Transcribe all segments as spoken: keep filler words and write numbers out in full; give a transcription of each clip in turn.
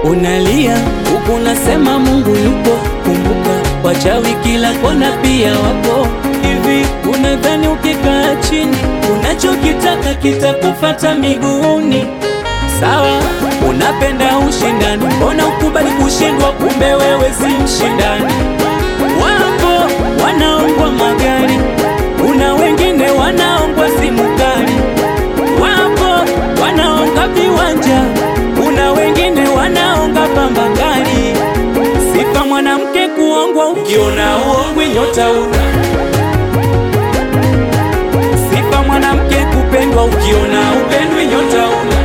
unalia huku unasema Mungu yupo. Kumbuka wachawi kila kona pia wapo. Hivi unadhani ukikaa chini unachokitaka kitakufata miguuni? Sawa, unapenda ushindani, mbona ukubali kushindwa? Kumbe wewe si mshindani. Wapo wanaongwa magari, kuna wengine wanaongwa simu kali. Wapo wanaonga viwanja, kuna wengine wanaonga pamba kali. Sifa mwanamke kuongwa, ukiona uongwi nyota una. Sifa mwanamke kupendwa, ukiona upendwi nyota una.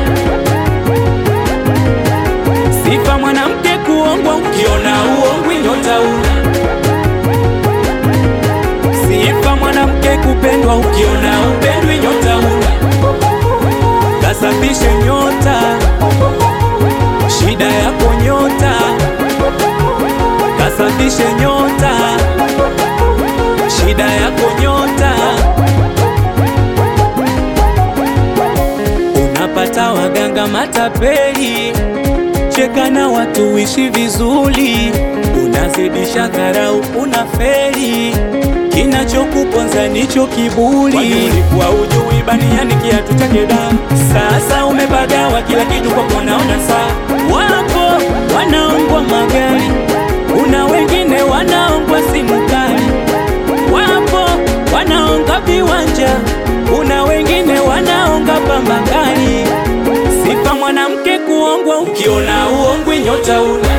Sifa mwanamke kuongwa, ukiona uongwi nyota una. Sifa mwanamke kupendwa, ukiona upendwi nyota una. Kasafishe nyota, shida yako nyota. Kasafishe nyota, shida yako nyota. Unapata waganga matapeli, cheka na watu ishi vizuri. Unazidisha dharau, unafeli, kinachokuponza nicho kiburi. Ulikuwa ujui baniani kiatu chake da, sasa umepagawa kila kitu kwa kunaona saa. Wapo wanaongwa magari, kuna wengine wanaongwa simu kali. Wapo wanaonga viwanja, kuna wengine wanaonga pamba kali. Sifa mwanamke kuongwa, ukiona uongwi nyota una.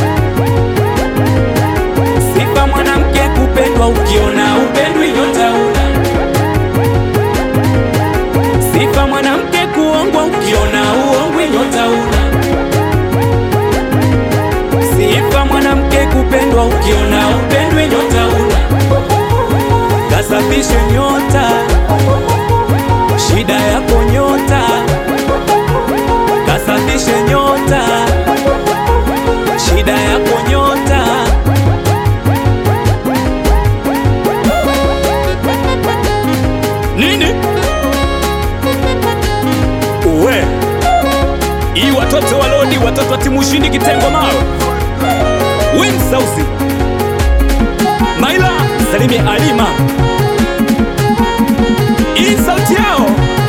Sifa mwanamke kupendwa, ukiona upendwi nyota una. Sifa mwanamke kuongwa, ukiona uongwi nyota una. Sifa mwanamke kupendwa, ukiona upendwi nyota una. Kasafishe nyota, shida yako nyota. Kasafishe nyota, shida yako nyota. Nini? Uwe hii watoto walodi, watoto wa timu ushindi kitengo mawe Win Sausi Maila Salimi Alima, hii sauti yao